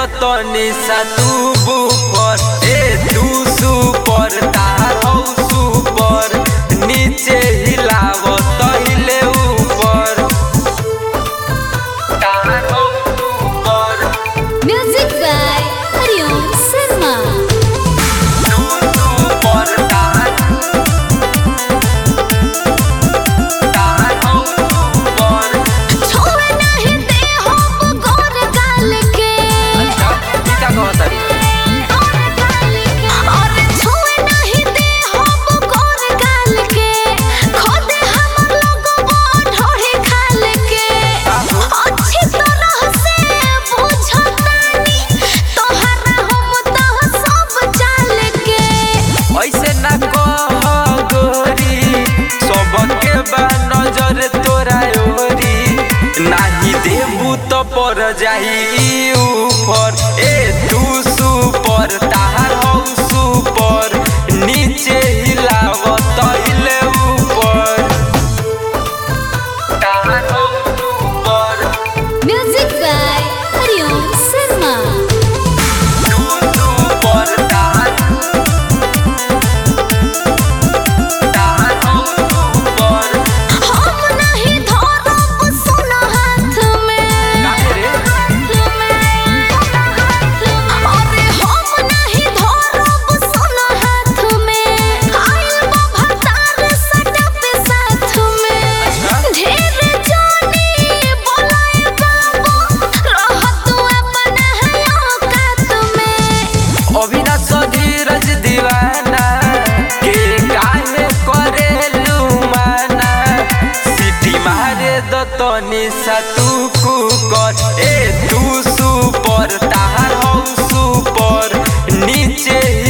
तनी सा तू बुपर तू सुपर तार हो सुपर नीचे हिलाव तहिले ऊपर तार हो super music by Hariom Sharma. Super तार हो सुपर छोड़ नहीं दे हो गोर गाल के अच्छा गीता कहता और छोड़ नहीं दे हो गोर गाल के खुद हम लोगों ढोढ़े खाल के अच्छी तरह से बुझतानी तोहरा हम तो सब चाल के ऐसे ना कह गोरी सबके बा नजर तोरा ओरी नाही देबू तो पर जाई ऊपर तू सुपर तार हो सुपर नीचे हिलाव तहिले ऊपर तार हो super music by Hariom Sharma. Super तार हो सुपर हम नहीं धरब सोना हाथ में काहे रे अरे हम नहीं धरब सोना हाथ में आइल बा भतार सटा पे साथ में ढेर जानी बोलाए बाबू रहत अपना है औकात में अविनाश धीरज दीवाना के काहे करेलू माना सिटी मारे दतनी सा तू कुकर तू सुपर तार हो सुपर नीचे